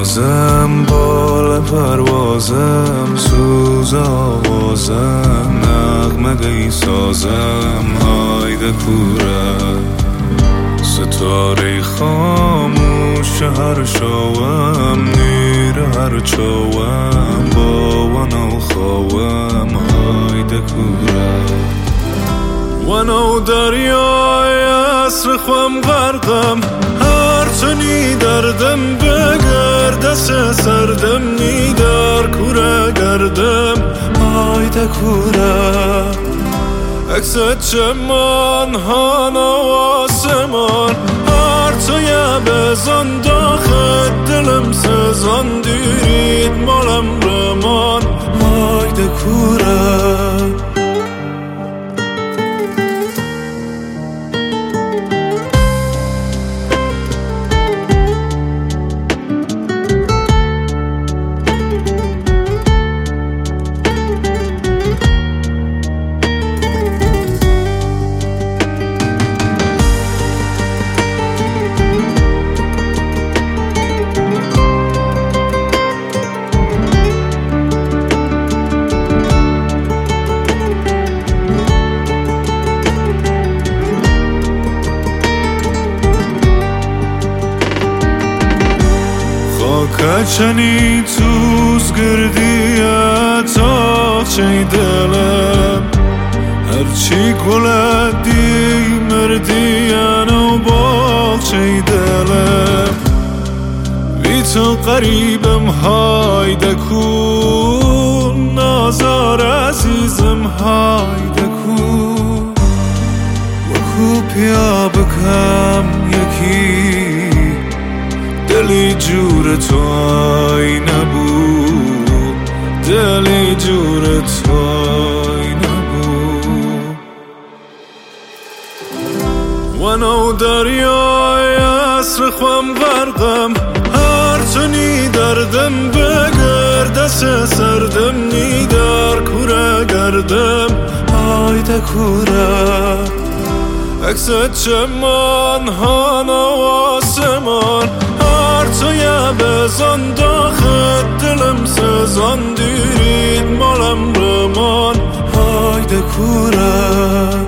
نازم بال پروازم سوز آوازم نغمه سازم هایده کوره ستاره خاموش هر شوام نیر هر چوام با ونو خواهم هایده کوره ونو دریای عصر خوام غرقم هرچنی دردم بگرد سردم نی در کوره گردم هایده کوره عکس چمان هانا و آسمان هر توی بزن داخل دلم سزان دیرید مالم رمان هایده کوره کچنی توز گردیت آخچه دلم هرچی گلدی مردین و باخچه دلم بی تو قریبم هایده کن نازار عزیزم هایده کن وکو پیا بکم یکی دلی جور تو آی نبود دلی جور تو آی نبود ونو دریای عصر خوام غرقم هرچنی دردم بگرد سردم نی در کوره گردم هایده کوره عکس چمان هانا و آسمان هر توی بزن داخل دلم سزان دیرید مالم رمان هایده کوره